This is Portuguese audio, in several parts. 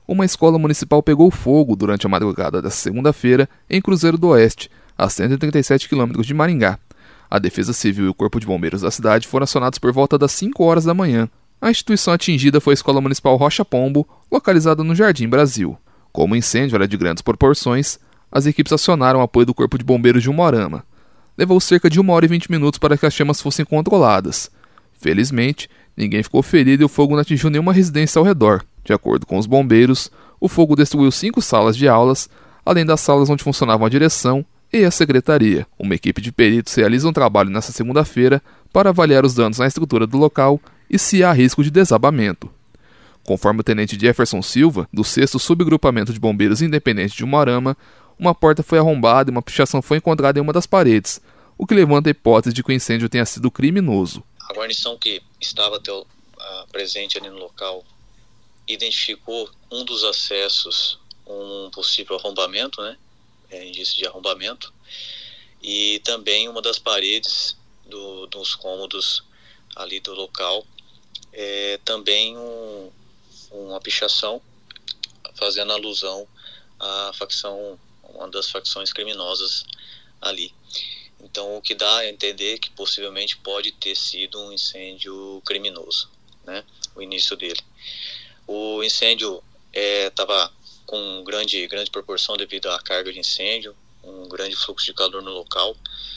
Uma escola municipal pegou fogo durante a madrugada desta segunda-feira em Cruzeiro do Oeste, a 137 km de Maringá. A Defesa Civil e o Corpo de Bombeiros da cidade foram acionados por volta das 5 horas da manhã. A instituição atingida foi a Escola Municipal Rocha Pombo, localizada no Jardim Brasil. Como o incêndio era de grandes proporções, as equipes acionaram o apoio do Corpo de Bombeiros de Umuarama. Levou cerca de 1 hora e 20 minutos para que as chamas fossem controladas. Felizmente, ninguém ficou ferido e o fogo não atingiu nenhuma residência ao redor. De acordo com os bombeiros, o fogo destruiu 5 salas de aulas, além das salas onde funcionavam a direção e a secretaria. Uma equipe de peritos realiza um trabalho nesta segunda-feira para avaliar os danos na estrutura do local e se há risco de desabamento. Conforme o tenente Jefferson Silva, do 6º Subgrupamento de Bombeiros Independente de Umuarama, uma porta foi arrombada e uma pichação foi encontrada em uma das paredes, o que levanta a hipótese de que o incêndio tenha sido criminoso. A guarnição que estava presente ali no local identificou um dos acessos, um possível arrombamento, indício de arrombamento, e também uma das paredes dos cômodos ali do local, também uma pichação, fazendo alusão à facção, uma das facções criminosas ali. Então, o que dá a entender que possivelmente pode ter sido um incêndio criminoso, o início dele. O incêndio estava com grande proporção devido à carga de incêndio, um grande fluxo de calor no local.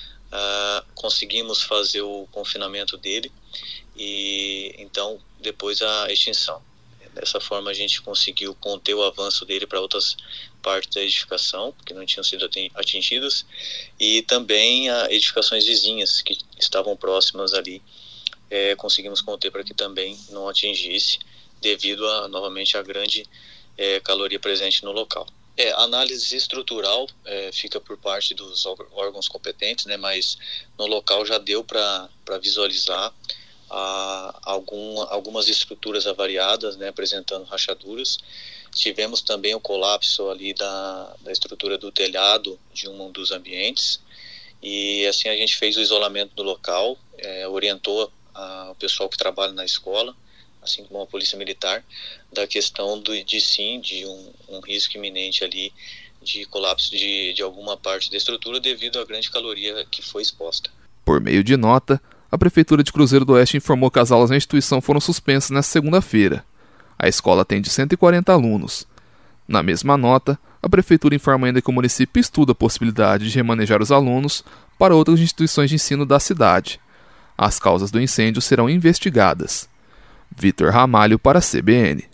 Conseguimos fazer o confinamento dele e então depois a extinção. Dessa forma a gente conseguiu conter o avanço dele para outras partes da edificação que não tinham sido atingidas e também edificações vizinhas que estavam próximas ali, conseguimos conter para que também não atingisse devido novamente à grande caloria presente no local. A análise estrutural fica por parte dos órgãos competentes, mas no local já deu para visualizar algumas estruturas avariadas, apresentando rachaduras. Tivemos também o colapso ali da estrutura do telhado de um dos ambientes e assim a gente fez o isolamento do local, orientou o pessoal que trabalha na escola, assim como a polícia militar, da questão de um risco iminente ali de colapso de alguma parte da estrutura devido à grande caloria que foi exposta. Por meio de nota, a Prefeitura de Cruzeiro do Oeste informou que as aulas na instituição foram suspensas nesta segunda-feira. A escola atende 140 alunos. Na mesma nota, a Prefeitura informa ainda que o município estuda a possibilidade de remanejar os alunos para outras instituições de ensino da cidade. As causas do incêndio serão investigadas. Vitor Ramalho para a CBN.